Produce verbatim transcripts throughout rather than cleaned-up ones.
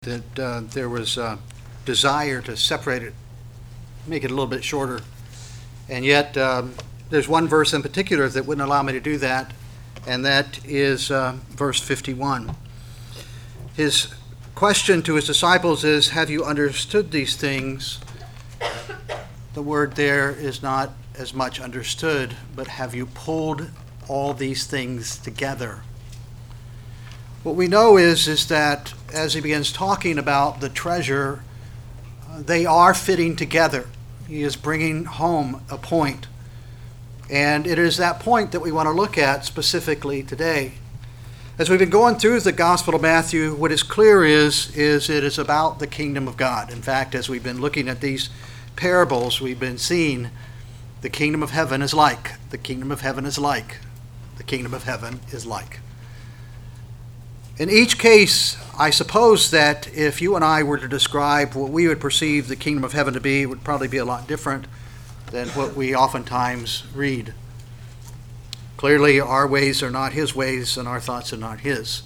that uh, there was a desire to separate it, make it a little bit shorter. And yet, um, there's one verse in particular that wouldn't allow me to do that, and that is uh, verse fifty-one. His question to his disciples is, have you understood these things? The word there is not as much understood, but have you pulled all these things together? What we know is, is that as he begins talking about the treasure, uh, they are fitting together. He is bringing home a point. And it is that point that we want to look at specifically today. As we've been going through the Gospel of Matthew, what is clear is, is it is about the kingdom of God. In fact, as we've been looking at these parables, we've been seeing the kingdom of heaven is like, the kingdom of heaven is like, the kingdom of heaven is like. In each case, I suppose that if you and I were to describe what we would perceive the kingdom of heaven to be, it would probably be a lot different than what we oftentimes read. Clearly, our ways are not his ways, and our thoughts are not his.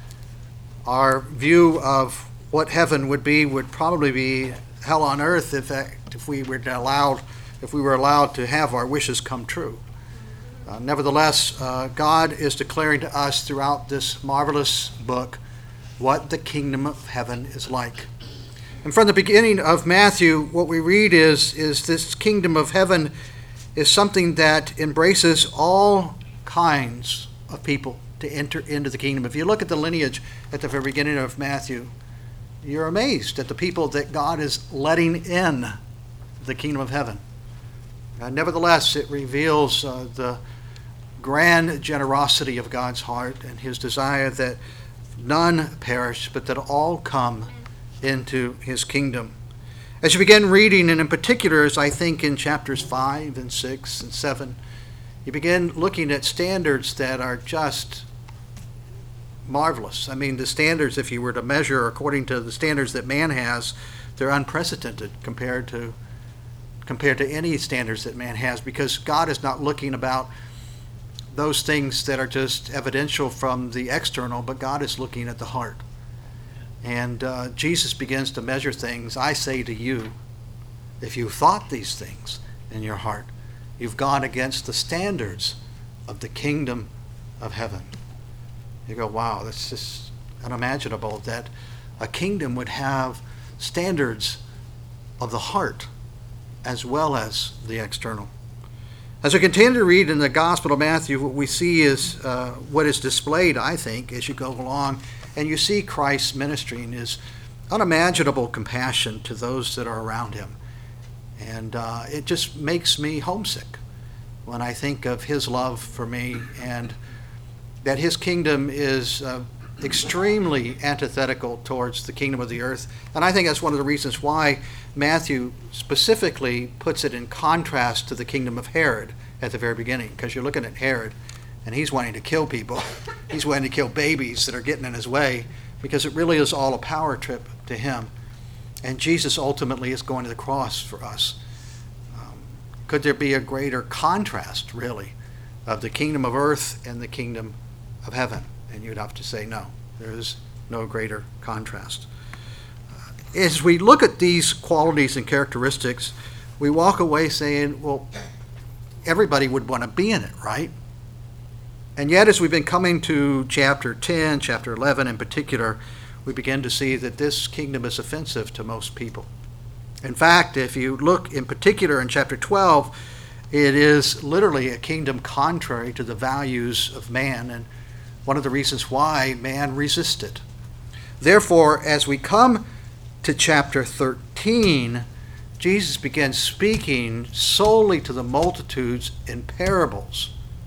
Our view of what heaven would be would probably be hell on earth, in fact, if we were allowed, if we were allowed to have our wishes come true. Uh, nevertheless, uh, God is declaring to us throughout this marvelous book what the kingdom of heaven is like. And from the beginning of Matthew, what we read is, is this kingdom of heaven is something that embraces all kinds of people to enter into the kingdom. If you look at the lineage at the very beginning of Matthew, you're amazed at the people that God is letting in the kingdom of heaven. Uh, nevertheless, it reveals uh, the grand generosity of God's heart and his desire that none perish, but that all come into his kingdom. As you begin reading, and in particular, as I think in chapters five and six and seven, you begin looking at standards that are just marvelous. I mean, the standards, if you were to measure according to the standards that man has, they're unprecedented compared to compared to any standards that man has, because God is not looking about those things that are just evidential from the external, but God is looking at the heart. And uh, Jesus begins to measure things. I say to you, if you thought these things in your heart, you've gone against the standards of the kingdom of heaven. You go, wow, that's just unimaginable that a kingdom would have standards of the heart as well as the external. As we continue to read in the Gospel of Matthew, what we see is uh, what is displayed, I think, as you go along, and you see Christ ministering his unimaginable compassion to those that are around him. And uh, it just makes me homesick when I think of his love for me, and that his kingdom is uh, extremely antithetical towards the kingdom of the earth. And I think that's one of the reasons why Matthew specifically puts it in contrast to the kingdom of Herod at the very beginning, because you're looking at Herod and he's wanting to kill people. He's wanting to kill babies that are getting in his way, because it really is all a power trip to him. And Jesus ultimately is going to the cross for us. Um, could there be a greater contrast, really, of the kingdom of earth and the kingdom of heaven? And you'd have to say no. There is no greater contrast. Uh, as we look at these qualities and characteristics, we walk away saying, well, everybody would want to be in it, right? And yet, as we've been coming to chapter ten, chapter eleven in particular, we begin to see that this kingdom is offensive to most people. In fact, if you look in particular in chapter twelve, it is literally a kingdom contrary to the values of man, and one of the reasons why man resists it. Therefore, as we come to chapter thirteen, Jesus begins speaking solely to the multitudes in parables.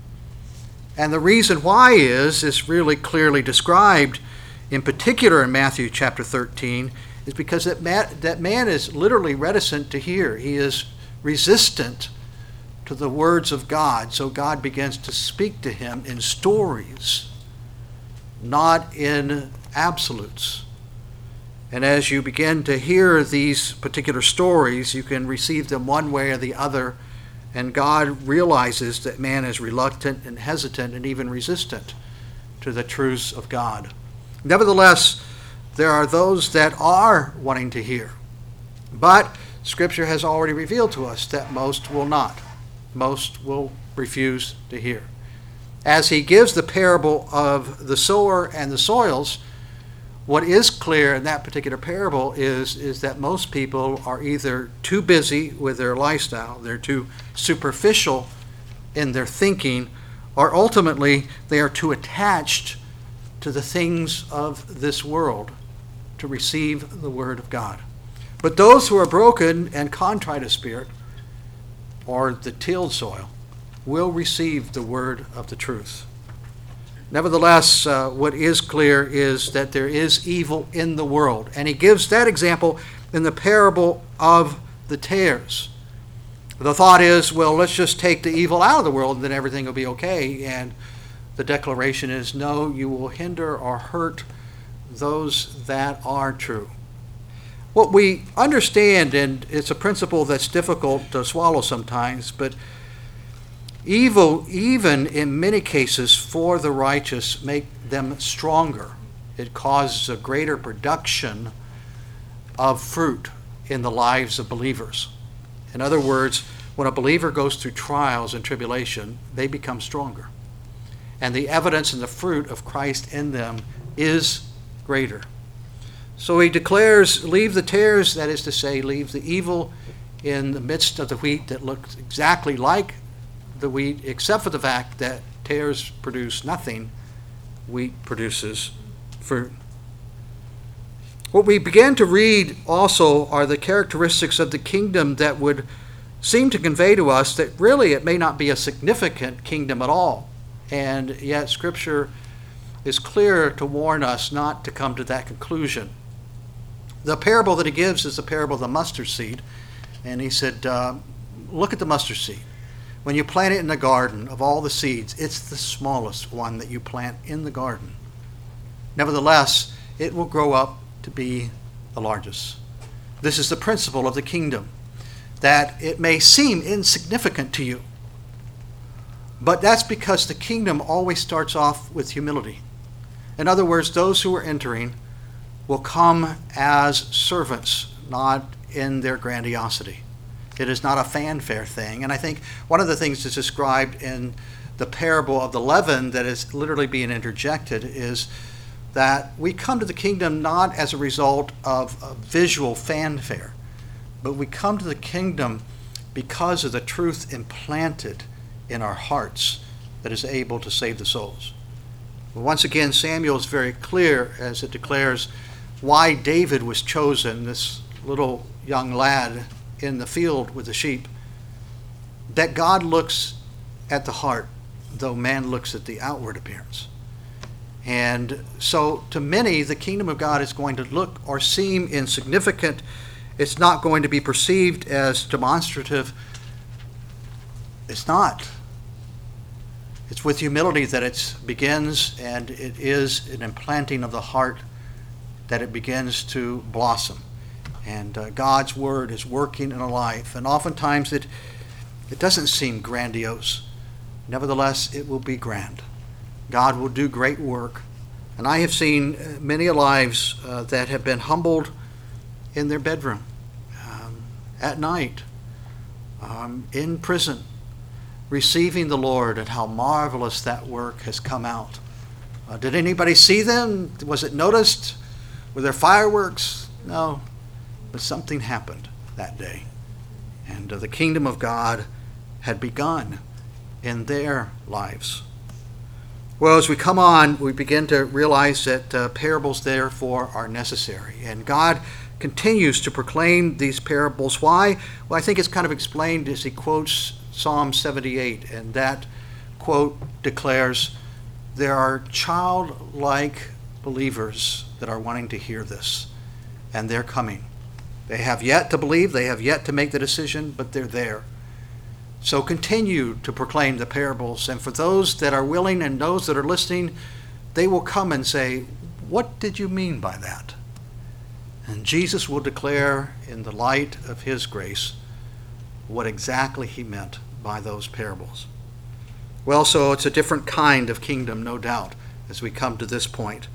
And the reason why is, is really clearly described, in particular in Matthew chapter thirteen, is because that man, that man is literally reticent to hear. He is resistant to the words of God. So God begins to speak to him in stories, not in absolutes. And as you begin to hear these particular stories, you can receive them one way or the other. And God realizes that man is reluctant and hesitant and even resistant to the truths of God. Nevertheless, there are those that are wanting to hear. But Scripture has already revealed to us that most will not. Most will refuse to hear. As he gives the parable of the sower and the soils, what is clear in that particular parable is, is that most people are either too busy with their lifestyle, they're too superficial in their thinking, or ultimately they are too attached to the things of this world to receive the word of God. But those who are broken and contrite of spirit, or the tilled soil, will receive the word of the truth. Nevertheless, uh, what is clear is that there is evil in the world. And he gives that example in the parable of the tares. The thought is, well, let's just take the evil out of the world and then everything will be okay. And the declaration is, no, you will hinder or hurt those that are true. What we understand, and it's a principle that's difficult to swallow sometimes, but evil, even in many cases for the righteous, make them stronger. It causes a greater production of fruit in the lives of believers. In other words, when a believer goes through trials and tribulation, they become stronger. And the evidence and the fruit of Christ in them is greater. So he declares, leave the tares, that is to say, leave the evil in the midst of the wheat that looks exactly like the wheat, except for the fact that tares produce nothing, wheat produces fruit. What we begin to read also are the characteristics of the kingdom that would seem to convey to us that really it may not be a significant kingdom at all. And yet Scripture is clear to warn us not to come to that conclusion. The parable that he gives is the parable of the mustard seed. And he said, uh, look at the mustard seed. When you plant it in the garden, of all the seeds, it's the smallest one that you plant in the garden. Nevertheless, it will grow up to be the largest. This is the principle of the kingdom, that it may seem insignificant to you, but that's because the kingdom always starts off with humility. In other words, those who are entering will come as servants, not in their grandiosity. It is not a fanfare thing. And I think one of the things that's described in the parable of the leaven that is literally being interjected is that we come to the kingdom not as a result of a visual fanfare, but we come to the kingdom because of the truth implanted in our hearts that is able to save the souls. Once again, Samuel is very clear as it declares why David was chosen, this little young lad in the field with the sheep, that God looks at the heart, though man looks at the outward appearance. And so to many, the kingdom of God is going to look or seem insignificant. It's not going to be perceived as demonstrative. It's not. It's with humility that it begins, and it is an implanting of the heart that it begins to blossom. And uh, God's word is working in a life. And oftentimes it, it doesn't seem grandiose. Nevertheless, it will be grand. God will do great work. And I have seen many lives uh, that have been humbled in their bedroom, um, at night, um, in prison, receiving the Lord, and how marvelous that work has come out. Uh, did anybody see them? Was it noticed? Were there fireworks? No. But something happened that day. And uh, the kingdom of God had begun in their lives. Well, as we come on, we begin to realize that uh, parables, therefore, are necessary. And God continues to proclaim these parables. Why? Well, I think it's kind of explained as he quotes Psalm seventy-eight. And that quote declares, there are childlike believers that are wanting to hear this. And they're coming. They have yet to believe. They have yet to make the decision, but they're there. So continue to proclaim the parables. And for those that are willing and those that are listening, they will come and say, what did you mean by that? And Jesus will declare in the light of his grace what exactly he meant by those parables. Well, so it's a different kind of kingdom, no doubt, as we come to this point.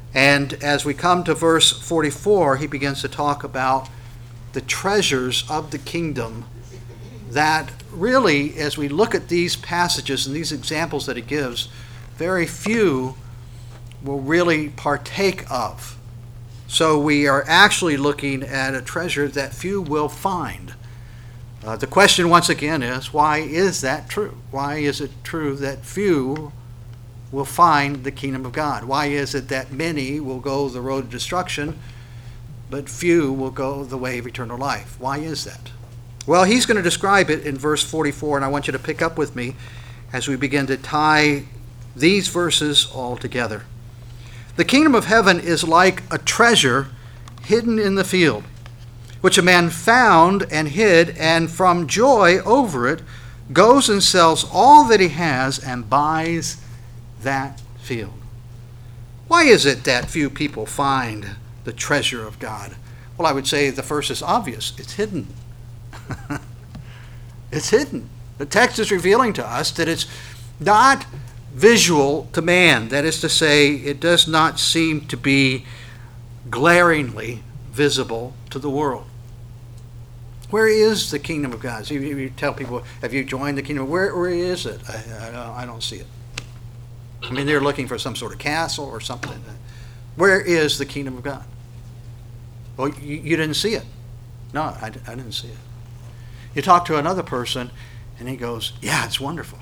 And as we come to verse forty-four, he begins to talk about the treasures of the kingdom that really, as we look at these passages and these examples that he gives, very few will really partake of. So we are actually looking at a treasure that few will find. Uh, the question once again is, why is that true? Why is it true that few will find the kingdom of God? Why is it that many will go the road of destruction, but few will go the way of eternal life? Why is that? Well, he's going to describe it in verse forty-four, and I want you to pick up with me as we begin to tie these verses all together. The kingdom of heaven is like a treasure hidden in the field, which a man found and hid, and from joy over it goes and sells all that he has and buys that field. Why is it that few people find the treasure of God? Well, I would say the first is obvious. It's hidden. It's hidden. The text is revealing to us that it's not visual to man. That is to say, it does not seem to be glaringly visible to the world. Where is the kingdom of God? So you, you tell people, have you joined the kingdom? Where, where is it? I, I, don't, I don't see it. I mean, they're looking for some sort of castle or something. Where is the kingdom of God? Well, you, you didn't see it. No, I, I didn't see it. You talk to another person, and he goes, yeah, it's wonderful.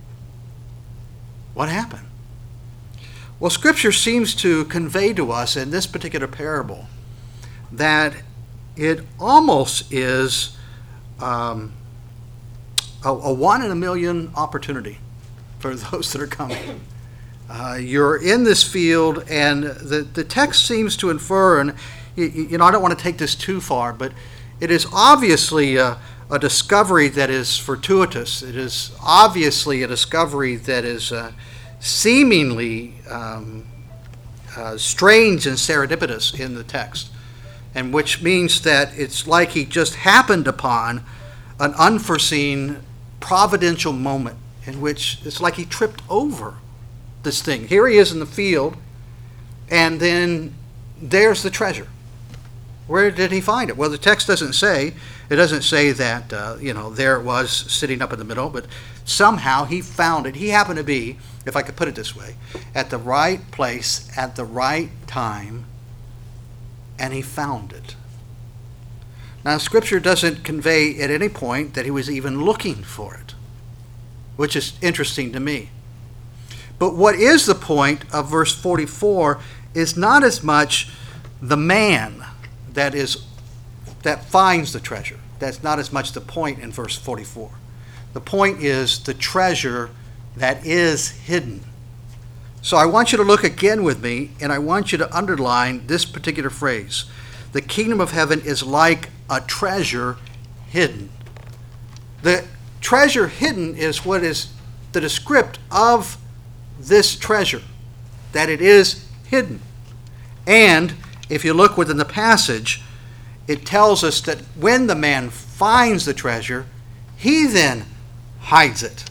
What happened? Well, Scripture seems to convey to us in this particular parable that it almost is um, a, a one in a million opportunity for those that are coming. Uh, you're in this field, and the, the text seems to infer, and you, you know, I don't want to take this too far, but it is obviously a, a discovery that is fortuitous. It is obviously a discovery that is uh, seemingly um, uh, strange and serendipitous in the text, and which means that it's like he just happened upon an unforeseen providential moment in which it's like he tripped over this thing. Here he is in the field, and then there's the treasure. Where did he find it? Well, the text doesn't say. It doesn't say that, uh, you know, there it was sitting up in the middle, but somehow he found it. He happened to be, if I could put it this way, at the right place at the right time, and he found it. Now, Scripture doesn't convey at any point that he was even looking for it, which is interesting to me. But what is the point of verse forty-four is not as much the man that is that finds the treasure. That's not as much the point in verse forty-four. The point is the treasure that is hidden. So I want you to look again with me, and I want you to underline this particular phrase. The kingdom of heaven is like a treasure hidden. The treasure hidden is what is the descript of this treasure, that it is hidden. And if you look within the passage, it tells us that when the man finds the treasure, he then hides it.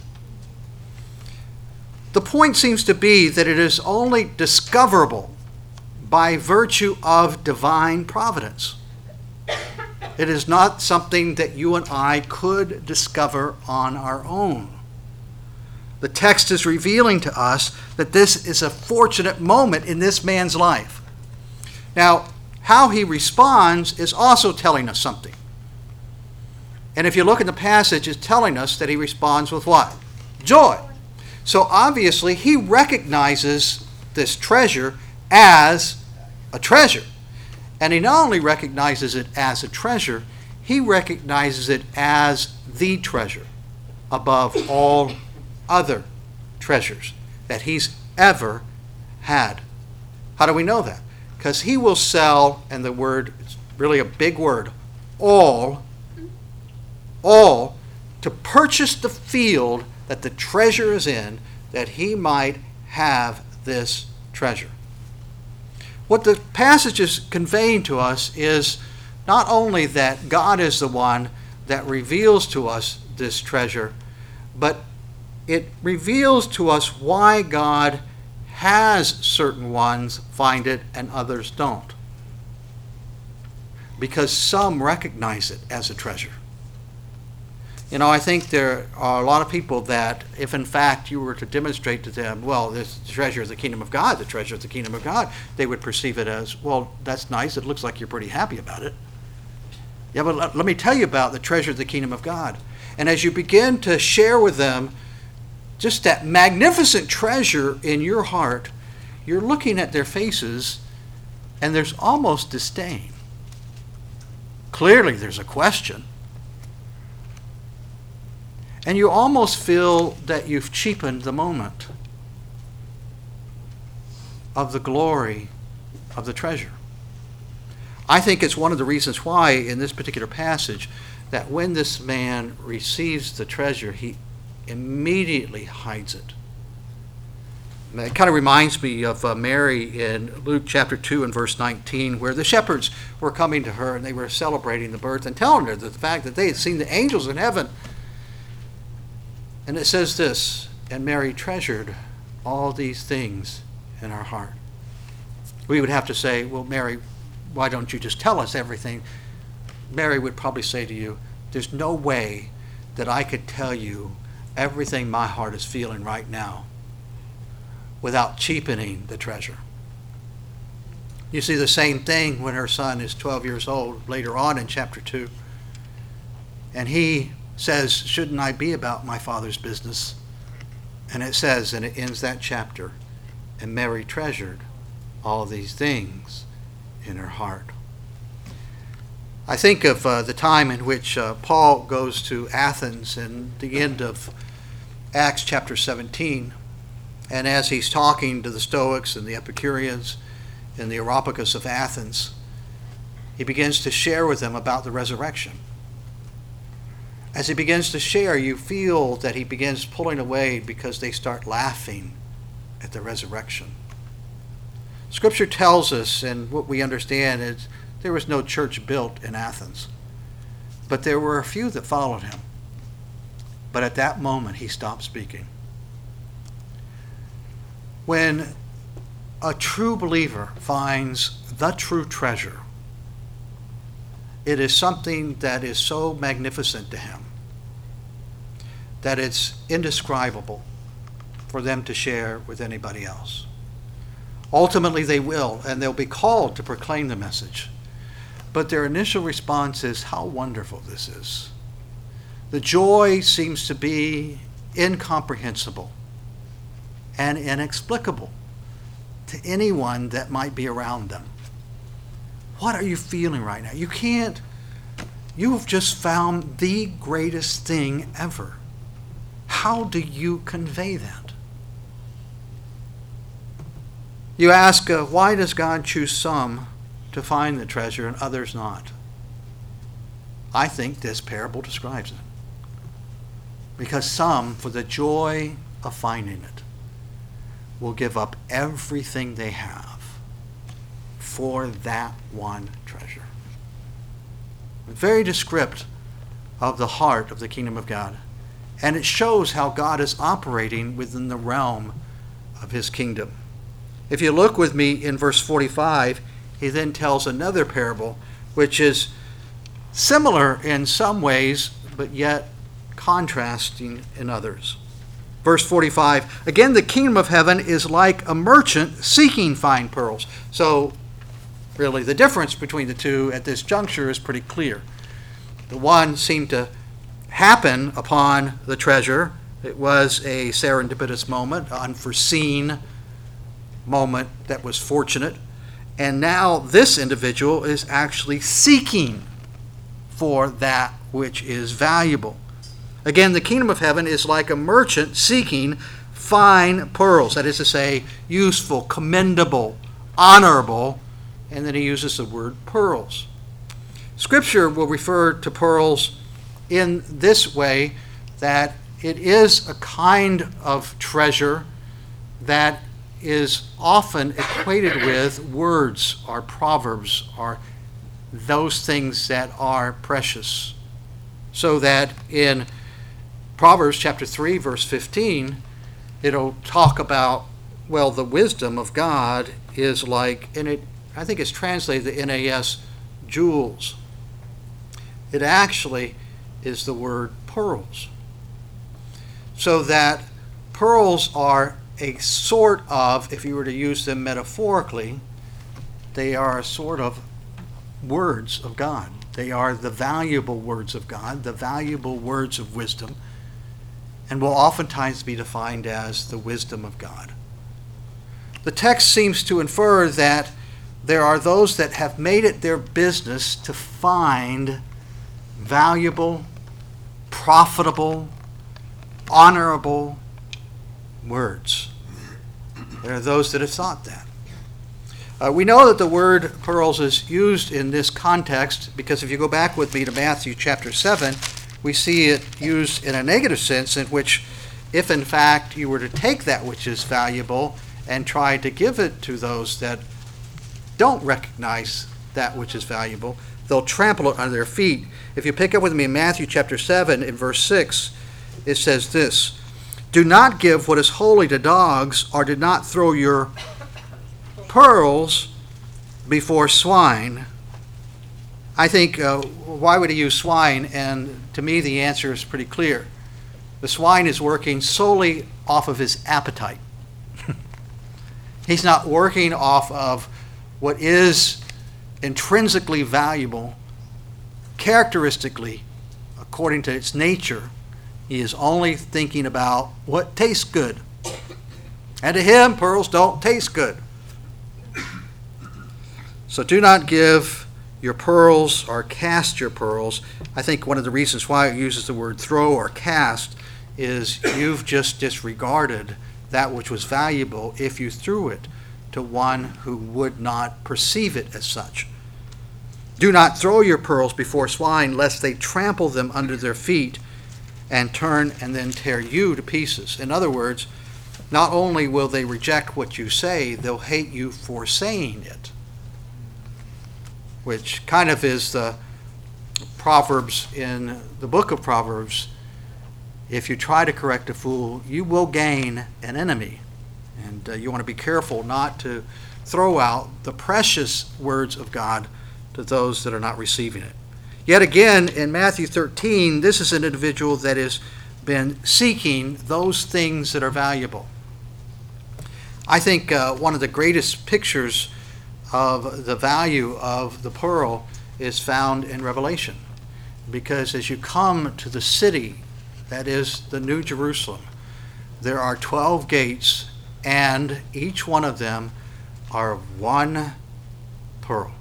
The point seems to be that it is only discoverable by virtue of divine providence. It is not something that you and I could discover on our own. The text is revealing to us that this is a fortunate moment in this man's life. Now, how he responds is also telling us something. And if you look at the passage, it's telling us that he responds with what? Joy. So obviously, he recognizes this treasure as a treasure. And he not only recognizes it as a treasure, he recognizes it as the treasure above all other treasures that he's ever had. How do we know that? Because he will sell, and the word, it's really a big word, all, all, to purchase the field that the treasure is in, that he might have this treasure. What the passage is conveying to us is not only that God is the one that reveals to us this treasure, but it reveals to us why God has certain ones find it and others don't. Because some recognize it as a treasure. You know, I think there are a lot of people that, if in fact you were to demonstrate to them, well, this treasure is the kingdom of God, the treasure is the kingdom of God, they would perceive it as, well, that's nice, it looks like you're pretty happy about it. Yeah, but let, let me tell you about the treasure of the kingdom of God. And as you begin to share with them just that magnificent treasure in your heart, you're looking at their faces and there's almost disdain. Clearly there's a question. And you almost feel that you've cheapened the moment of the glory of the treasure. I think it's one of the reasons why in this particular passage that when this man receives the treasure, he immediately hides it. And it kind of reminds me of uh, Mary in Luke chapter two and verse nineteen, where the shepherds were coming to her and they were celebrating the birth and telling her that the fact that they had seen the angels in heaven. And it says this, and Mary treasured all these things in her heart. We would have to say, well, Mary, why don't you just tell us everything? Mary would probably say to you, there's no way that I could tell you everything my heart is feeling right now without cheapening the treasure. You see the same thing when her son is twelve years old later on in chapter two. And he says, shouldn't I be about my father's business? And it says, and it ends that chapter, and Mary treasured all these things in her heart. I think of uh, the time in which uh, Paul goes to Athens and the end of Acts chapter seventeen. And as he's talking to the Stoics and the Epicureans and the Areopagus of Athens, he begins to share with them about the resurrection. As he begins to share, you feel that he begins pulling away because they start laughing at the resurrection. Scripture tells us, and what we understand is, there was no church built in Athens, but there were a few that followed him. But at that moment, he stopped speaking. When a true believer finds the true treasure, it is something that is so magnificent to him that it's indescribable for them to share with anybody else. Ultimately, they will, and they'll be called to proclaim the message. But their initial response is, how wonderful this is. The joy seems to be incomprehensible and inexplicable to anyone that might be around them. What are you feeling right now? You can't, you have just found the greatest thing ever. How do you convey that? You ask, uh, why does God choose some to find the treasure and others not? I think this parable describes it. Because some, for the joy of finding it, will give up everything they have for that one treasure. Very descriptive of the heart of the kingdom of God. And it shows how God is operating within the realm of his kingdom. If you look with me in verse forty-five, he then tells another parable, which is similar in some ways, but yet contrasting in others. Verse forty-five, again, the kingdom of heaven is like a merchant seeking fine pearls. So, really, the difference between the two at this juncture is pretty clear. The one seemed to happen upon the treasure. It was a serendipitous moment, unforeseen moment that was fortunate. And now this individual is actually seeking for that which is valuable. Again, the kingdom of heaven is like a merchant seeking fine pearls. That is to say, useful, commendable, honorable. And then he uses the word pearls. Scripture will refer to pearls in this way, that it is a kind of treasure that is often equated with words or proverbs or those things that are precious. So that in Proverbs chapter three, verse fifteen, it'll talk about Well, the wisdom of God is like, and it, I think it's translated the N A S, jewels. It actually is the word pearls. So that pearls are a sort of, if you were to use them metaphorically, they are a sort of words of God. They are the valuable words of God, the valuable words of wisdom, and will oftentimes be defined as the wisdom of God. The text seems to infer that there are those that have made it their business to find valuable, profitable, honorable words. There are those that have thought that. Uh, we know that the word pearls is used in this context because if you go back with me to Matthew chapter seven, we see it used in a negative sense, in which if in fact you were to take that which is valuable and try to give it to those that don't recognize that which is valuable, they'll trample it under their feet. If you pick up with me in Matthew chapter seven, in verse six, it says this, "Do not give what is holy to dogs, or do not throw your pearls before swine." I think, uh, why would he use swine? And to me, the answer is pretty clear. The swine is working solely off of his appetite. He's not working off of what is intrinsically valuable, characteristically, according to its nature. He is only thinking about what tastes good. And to him, pearls don't taste good. So do not give your pearls or cast your pearls. I think one of the reasons why it uses the word throw or cast is you've just disregarded that which was valuable if you threw it to one who would not perceive it as such. Do not throw your pearls before swine, lest they trample them under their feet and turn and then tear you to pieces. In other words, not only will they reject what you say, they'll hate you for saying it, which kind of is the Proverbs in the book of Proverbs. If you try to correct a fool, you will gain an enemy. And uh, you want to be careful not to throw out the precious words of God to those that are not receiving it. Yet again, in Matthew thirteen, this is an individual that has been seeking those things that are valuable. I think uh, one of the greatest pictures of the value of the pearl is found in Revelation. Because as you come to the city, that is the New Jerusalem, there are twelve gates, and each one of them are one pearl.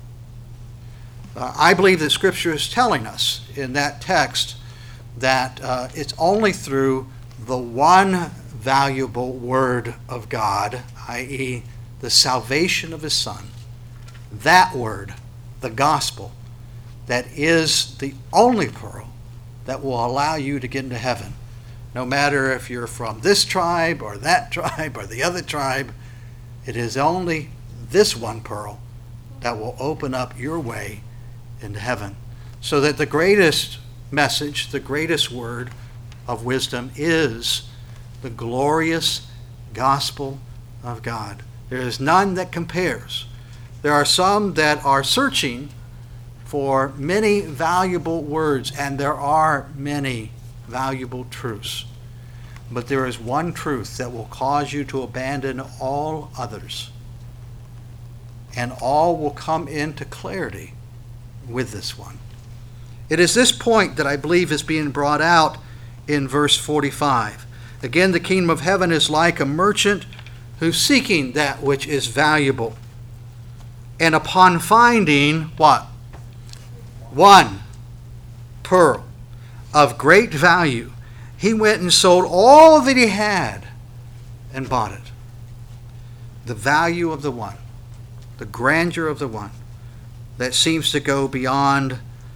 Uh, I believe that Scripture is telling us in that text that uh, it's only through the one valuable word of God, that is the salvation of His Son, that word, the gospel, that is the only pearl that will allow you to get into heaven. No matter if you're from this tribe or that tribe or the other tribe, it is only this one pearl that will open up your way into heaven. So that the greatest message, the greatest word of wisdom is the glorious gospel of God. There is none that compares. There are some that are searching for many valuable words, and there are many valuable truths. But there is one truth that will cause you to abandon all others, and all will come into clarity with this one. It is this point that I believe is being brought out in verse forty-five. Again, the kingdom of heaven is like a merchant who's seeking that which is valuable. And upon finding what? One pearl of great value, he went and sold all that he had and bought it. The value of the one, the grandeur of the one that seems to go beyond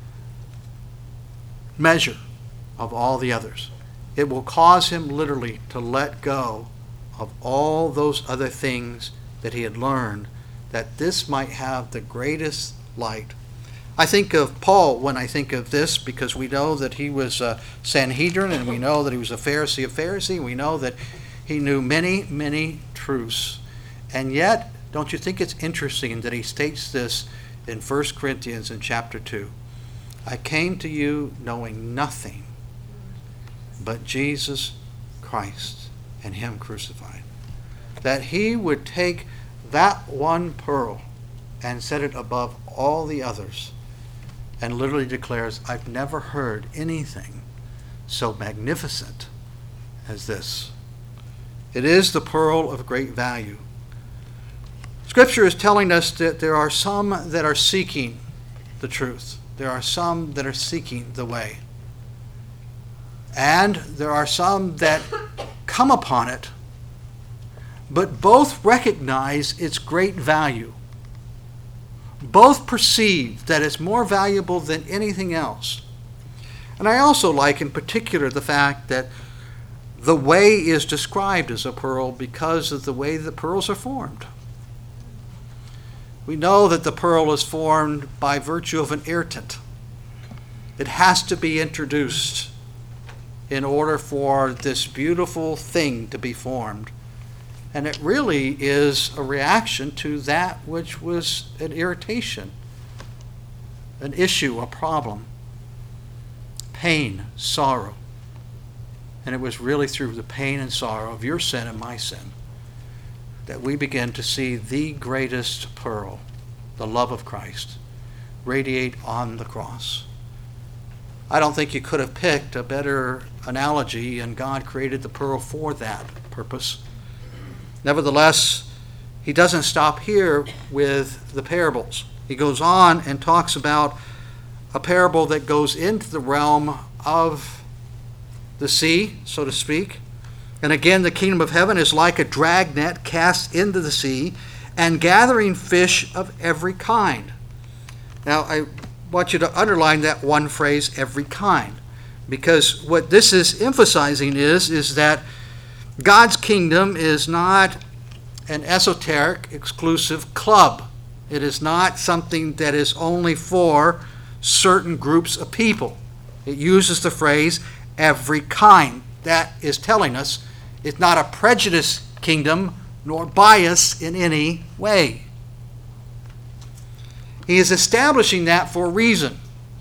measure of all the others. It will cause him literally to let go of all those other things that he had learned, that this might have the greatest light. I think of Paul when I think of this, because we know that he was a Sanhedrin, and we know that he was a Pharisee of Pharisee. We know that he knew many, many truths. And yet, don't you think it's interesting that he states this in First Corinthians in chapter two? I came to you knowing nothing but Jesus Christ and him crucified. That he would take that one pearl and set it above all the others, and literally declares, I've never heard anything so magnificent as this. It is the pearl of great value. Scripture is telling us that there are some that are seeking the truth. There are some that are seeking the way. And there are some that come upon it, but both recognize its great value. Both perceive that it's more valuable than anything else. And I also like in particular the fact that the way is described as a pearl because of the way the pearls are formed. We know that the pearl is formed by virtue of an irritant. It has to be introduced in order for this beautiful thing to be formed. And it really is a reaction to that which was an irritation, an issue, a problem, pain, sorrow. And it was really through the pain and sorrow of your sin and my sin that we begin to see the greatest pearl, the love of Christ, radiate on the cross. I don't think you could have picked a better analogy, and God created the pearl for that purpose. Nevertheless, he doesn't stop here with the parables. He goes on and talks about a parable that goes into the realm of the sea, so to speak. And again, the kingdom of heaven is like a dragnet cast into the sea and gathering fish of every kind. Now, I want you to underline that one phrase, every kind, because what this is emphasizing is, is that God's kingdom is not an esoteric, exclusive club. It is not something that is only for certain groups of people. It uses the phrase, every kind. That is telling us it's not a prejudice kingdom nor bias in any way. He is establishing that for a reason.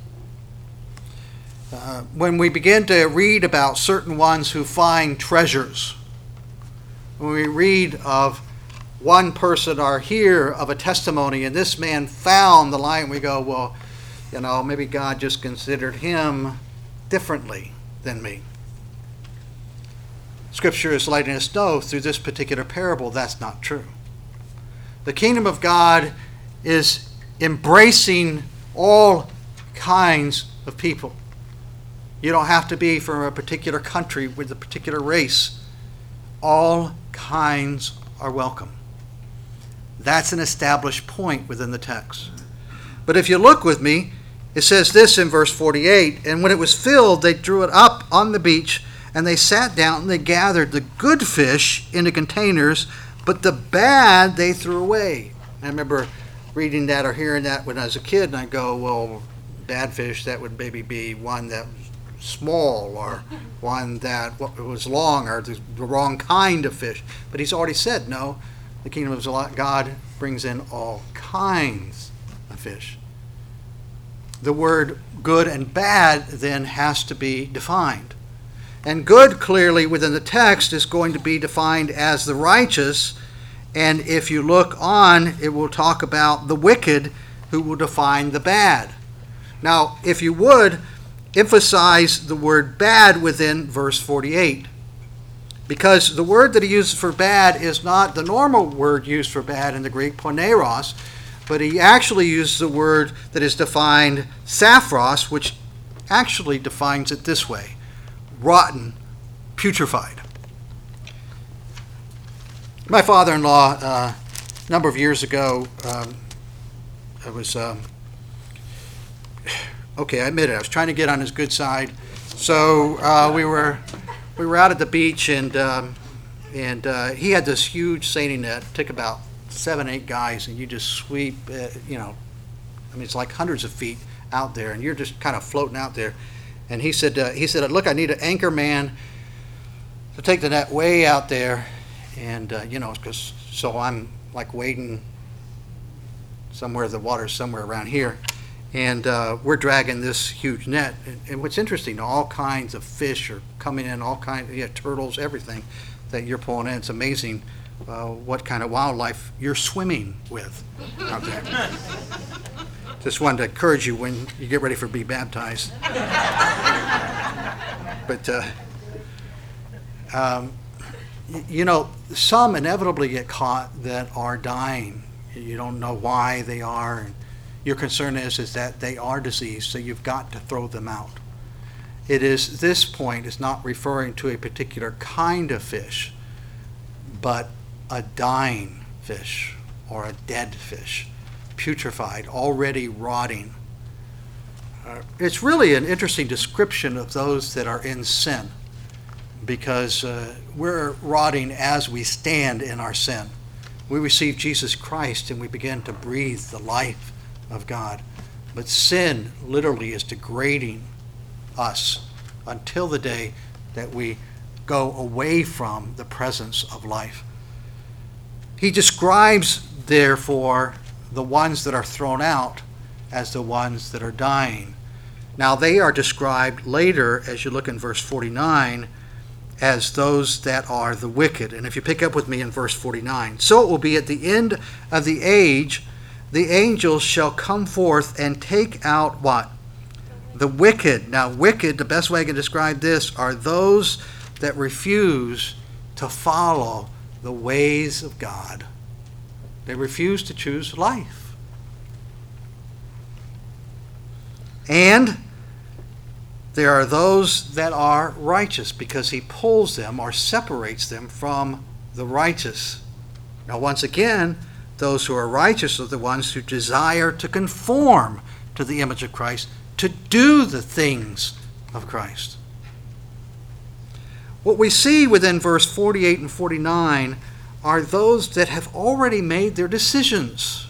Uh, when we begin to read about certain ones who find treasures, when we read of one person or hear of a testimony, and this man found the lion, we go, well, you know, maybe God just considered him differently than me. Scripture is letting us know through this particular parable that's not true. The kingdom of God is embracing all kinds of people. You don't have to be from a particular country with a particular race. All kinds are welcome. That's an established point within the text. But if you look with me, it says this in verse forty-eight, and when it was filled, they drew it up on the beach, and they sat down and they gathered the good fish into containers, but the bad they threw away. I remember reading that or hearing that when I was a kid, and I go, well, bad fish, that would maybe be one that was small or one that was long or the wrong kind of fish. But he's already said, no, the kingdom of God brings in all kinds of fish. The word good and bad then has to be defined. And good clearly within the text is going to be defined as the righteous. And if you look on, it will talk about the wicked who will define the bad. Now, if you would, emphasize the word bad within verse forty-eight. Because the word that he uses for bad is not the normal word used for bad in the Greek, poneros, but he actually uses the word that is defined saphros, which actually defines it this way: rotten, putrefied. My father-in-law, uh, a number of years ago, um, I was, um, okay, I admit it, I was trying to get on his good side. So uh, we were we were out at the beach, and um, and uh, he had this huge seining net. It took about seven, eight guys, and you just sweep, uh, you know, I mean, it's like hundreds of feet out there, and you're just kind of floating out there. And he said, uh, he said, look, I need an anchor man to take the net way out there, and uh, you know, because so I'm like wading somewhere, the water's somewhere around here, and uh, we're dragging this huge net. And, and what's interesting, all kinds of fish are coming in, all kinds, yeah, turtles, everything that you're pulling in. It's amazing uh, what kind of wildlife you're swimming with out there. Just wanted to encourage you when you get ready for be baptized. But, uh, um, y- you know, some inevitably get caught that are dying. You don't know why they are. And your concern is, is that they are diseased, so you've got to throw them out. It is, this point is not referring to a particular kind of fish, but a dying fish or a dead fish, putrefied, already rotting. Uh, it's really an interesting description of those that are in sin, because uh, we're rotting as we stand in our sin. We receive Jesus Christ and we begin to breathe the life of God. But sin literally is degrading us until the day that we go away from the presence of life. He describes, therefore, the ones that are thrown out as the ones that are dying. Now, they are described later, as you look in verse forty-nine, as those that are the wicked. And if you pick up with me in verse forty-nine, so it will be at the end of the age, the angels shall come forth and take out what? The wicked. Now, wicked, the best way I can describe this, are those that refuse to follow the ways of God. They refuse to choose life. And there are those that are righteous, because he pulls them or separates them from the righteous. Now, once again, those who are righteous are the ones who desire to conform to the image of Christ, to do the things of Christ. What we see within verse forty-eight and forty-nine are those that have already made their decisions,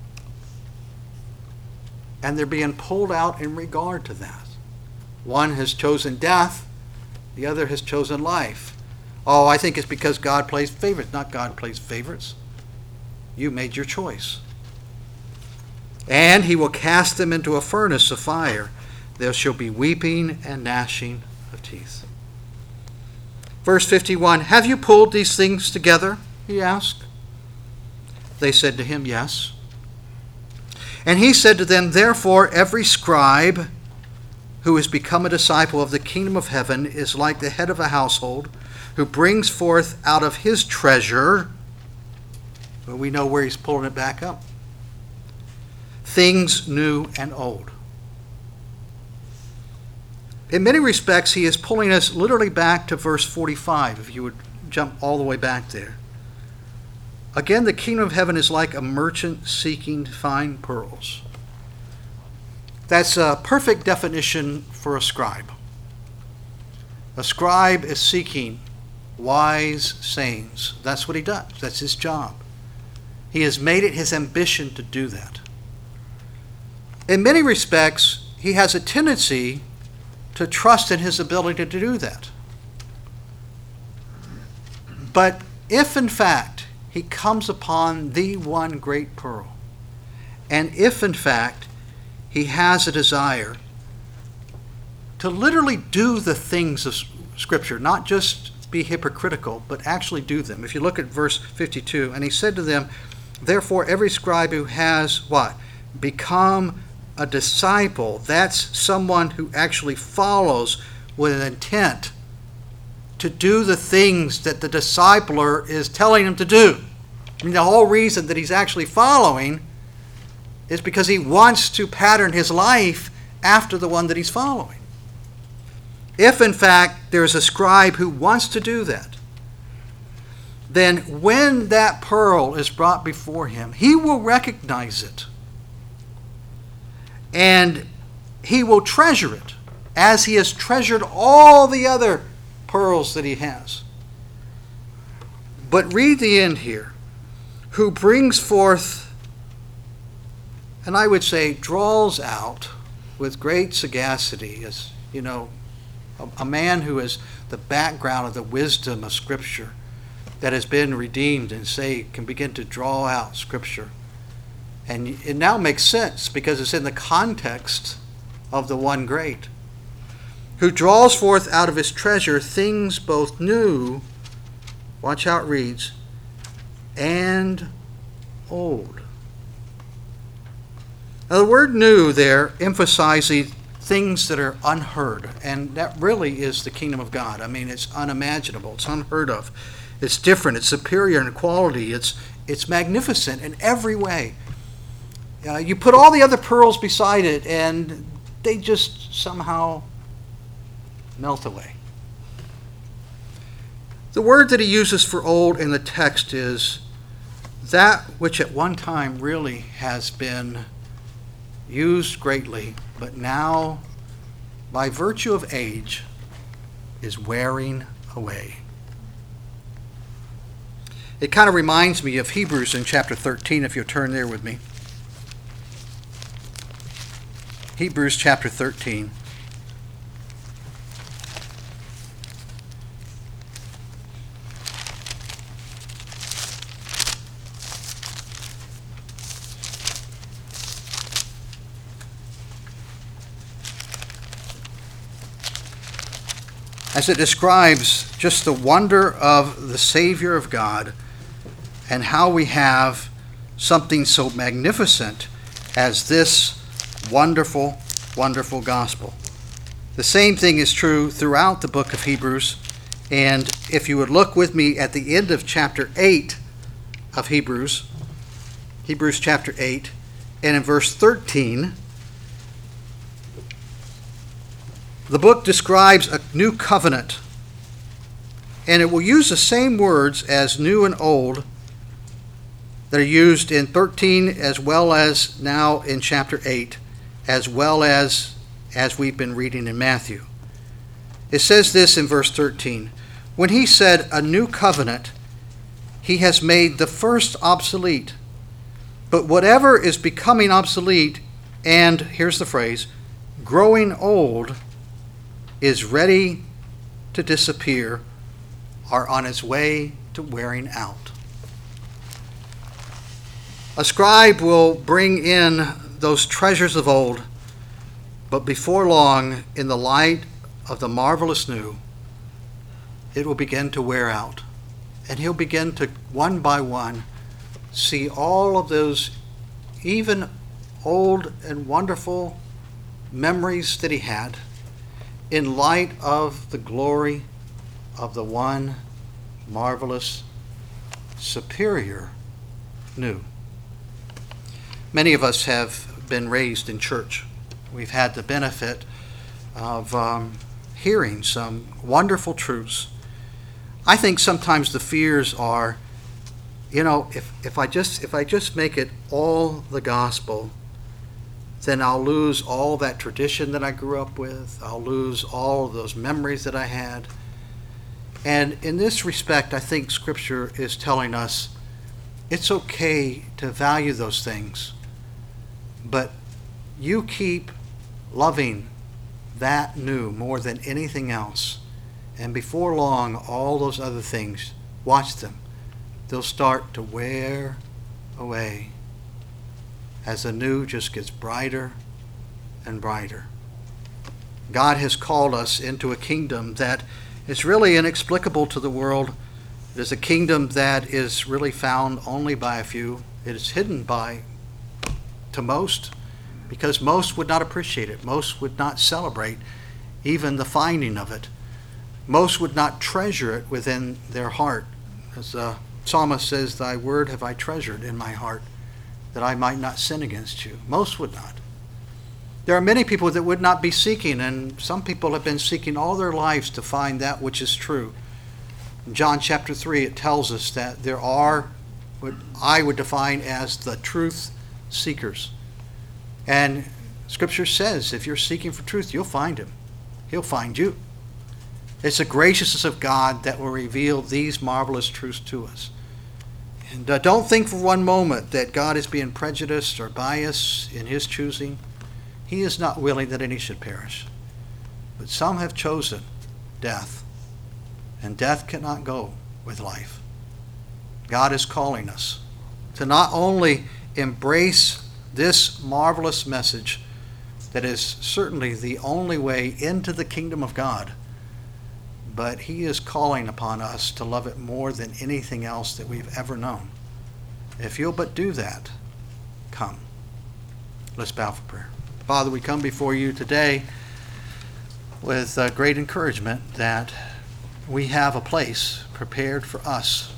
and they're being pulled out in regard to that. One has chosen death, the other has chosen life. Oh, I think it's because God plays favorites. Not God plays favorites. You made your choice. And he will cast them into a furnace of fire. There shall be weeping and gnashing of teeth. Verse fifty-one, have you pulled these things together? He asked. They said to him, yes. And he said to them, therefore every scribe who has become a disciple of the kingdom of heaven is like the head of a household, who brings forth out of his treasure, but we know where he's pulling it back up, things new and old. In many respects, he is pulling us literally back to verse forty-five, if you would jump all the way back there. Again, the kingdom of heaven is like a merchant seeking fine pearls. That's a perfect definition for a scribe. A scribe is seeking wise sayings. That's what he does. That's his job. He has made it his ambition to do that. In many respects, he has a tendency to trust in his ability to do that. But if, in fact, he comes upon the one great pearl, and if, in fact, he has a desire to literally do the things of Scripture, not just be hypocritical, but actually do them. If you look at verse fifty-two, and he said to them, therefore every scribe who has what? Become a disciple, that's someone who actually follows with an intent to do the things that the discipler is telling him to do. I mean, the whole reason that he's actually following is because he wants to pattern his life after the one that he's following. If, in fact, there's a scribe who wants to do that, then when that pearl is brought before him, he will recognize it. And he will treasure it as he has treasured all the other pearls that he has. But read the end here. Who brings forth, and I would say draws out with great sagacity, as you know, a, a man who is the background of the wisdom of Scripture, that has been redeemed and saved can begin to draw out Scripture. And it now makes sense because it's in the context of the one great, who draws forth out of his treasure things both new, watch how it reads, and old. Now the word new there emphasizes things that are unheard, and that really is the kingdom of God. I mean, it's unimaginable, it's unheard of. It's different, it's superior in quality, it's it's magnificent in every way. Uh, you put all the other pearls beside it, and they just somehow melt away. The word that he uses for old in the text is that which at one time really has been used greatly, but now, by virtue of age, is wearing away. It kind of reminds me of Hebrews in chapter thirteen, if you'll turn there with me. Hebrews chapter thirteen. As it describes just the wonder of the Savior of God and how we have something so magnificent as this wonderful, wonderful gospel. The same thing is true throughout the book of Hebrews. And if you would look with me at the end of chapter eight of Hebrews, Hebrews chapter eight, and in verse thirteen, the book describes a new covenant, and it will use the same words as new and old that are used in thirteen as well as now in chapter eight, as well as as we've been reading in Matthew. It says this in verse thirteen, when he said a new covenant, he has made the first obsolete. But whatever is becoming obsolete, and here's the phrase, growing old, is ready to disappear, are on its way to wearing out. A scribe will bring in those treasures of old, but before long, in the light of the marvelous new, it will begin to wear out. And he'll begin to, one by one, see all of those even old and wonderful memories that he had in light of the glory of the one marvelous, superior new. Many of us have been raised in church. We've had the benefit of um, hearing some wonderful truths. I think sometimes the fears are, you know, if, if I just if I just make it all the gospel, then I'll lose all that tradition that I grew up with. I'll lose all of those memories that I had. And in this respect, I think Scripture is telling us it's okay to value those things, but you keep loving that new more than anything else. And before long, all those other things, watch them. They'll start to wear away as the new just gets brighter and brighter. God has called us into a kingdom that is really inexplicable to the world. It is a kingdom that is really found only by a few. It is hidden by, to most, because most would not appreciate it. Most would not celebrate even the finding of it. Most would not treasure it within their heart. As the psalmist says, thy word have I treasured in my heart, that I might not sin against you. Most would not. There are many people that would not be seeking, and some people have been seeking all their lives to find that which is true. In John chapter three, it tells us that there are what I would define as the truth seekers. And Scripture says if you're seeking for truth, you'll find him. He'll find you. It's the graciousness of God that will reveal these marvelous truths to us. And uh, don't think for one moment that God is being prejudiced or biased in his choosing. He is not willing that any should perish. But some have chosen death, and death cannot go with life. God is calling us to not only embrace this marvelous message that is certainly the only way into the kingdom of God, but he is calling upon us to love it more than anything else that we've ever known. If you'll but do that, come. Let's bow for prayer. Father, we come before you today with uh, great encouragement that we have a place prepared for us.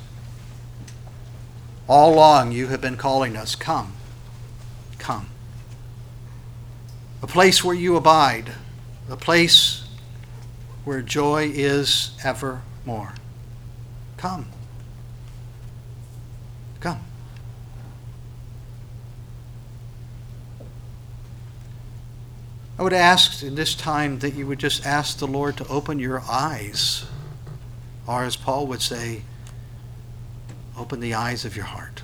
All along you have been calling us, come, come. A place where you abide, a place where joy is evermore. Come. Come. I would ask in this time that you would just ask the Lord to open your eyes, or as Paul would say, open the eyes of your heart.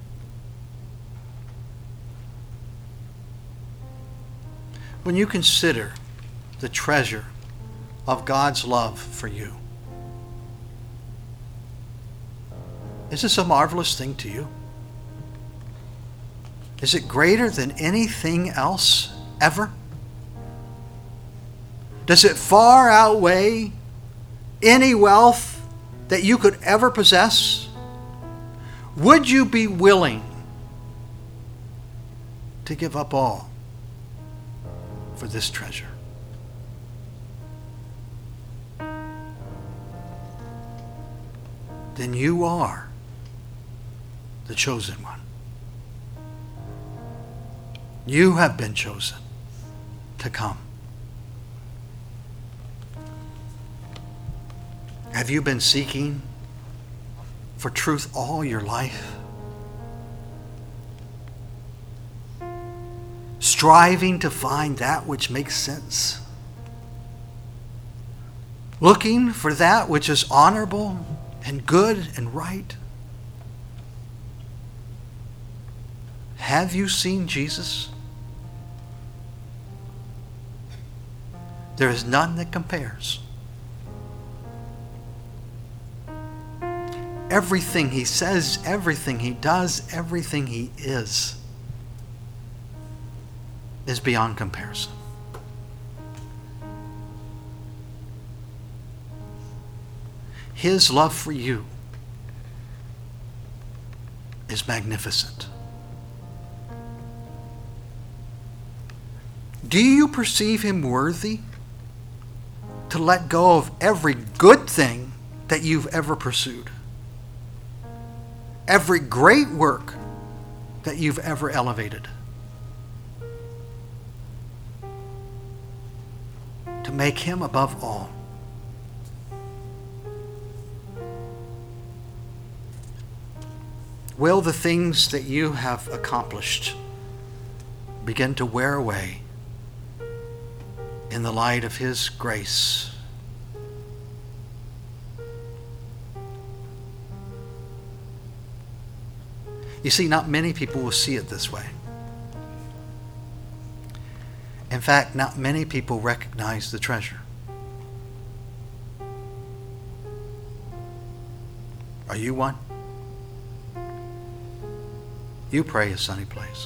When you consider the treasure of God's love for you, is this a marvelous thing to you? Is it greater than anything else ever? Does it far outweigh any wealth that you could ever possess? Would you be willing to give up all for this treasure? Then you are the chosen one. You have been chosen to come. Have you been seeking for truth all your life? Striving to find that which makes sense? Looking for that which is honorable and good and right? Have you seen Jesus? There is none that compares. Everything he says, everything he does, everything he is, is beyond comparison. His love for you is magnificent. Do you perceive him worthy to let go of every good thing that you've ever pursued? Every great work that you've ever elevated? To make him above all. Will the things that you have accomplished begin to wear away in the light of his grace? You see, not many people will see it this way. In fact, not many people recognize the treasure. Are you one? You pray a sunny place.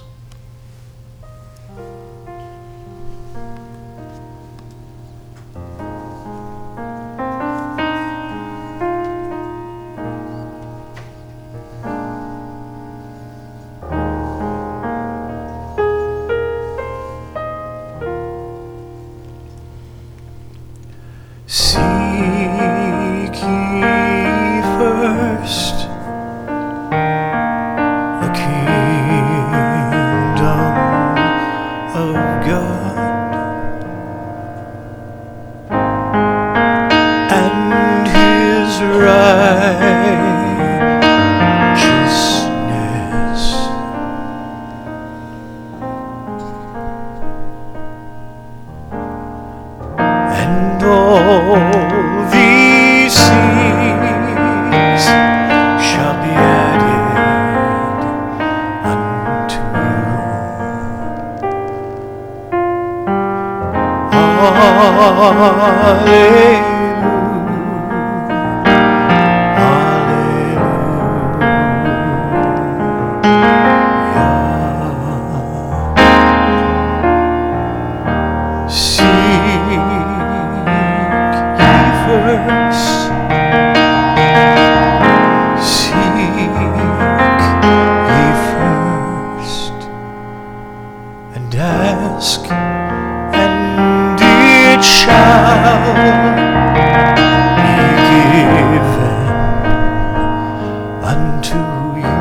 unto you.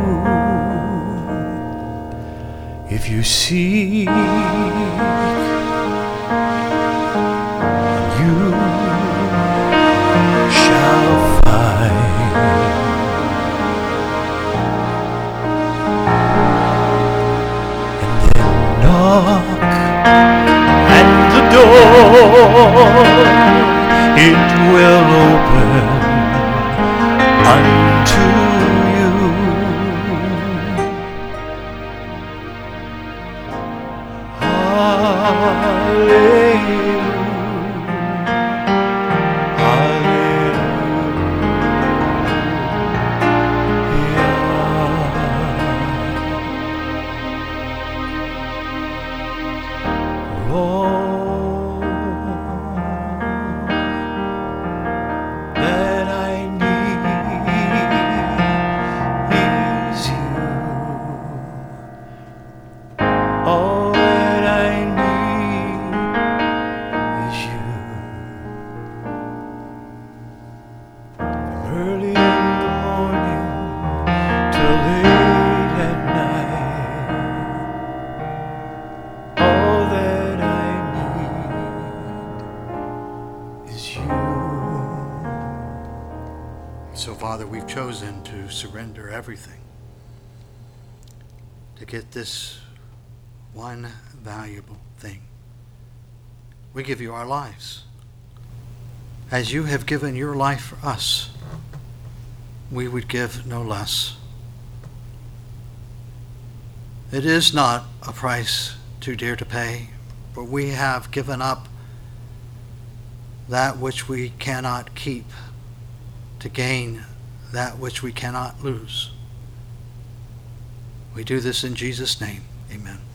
If you seek, you shall find. And then knock, and the door it will open unto you. Hallelujah, hallelujah. Lord, that I need is you. All that I need is you. From early in the morning till late at night, all that I need is you. So, Father, we've chosen to surrender everything to get this one valuable thing. We give you our lives. As you have given your life for us, we would give no less. It is not a price too dear to pay, but we have given up that which we cannot keep to gain that which we cannot lose. We do this in Jesus' name. Amen.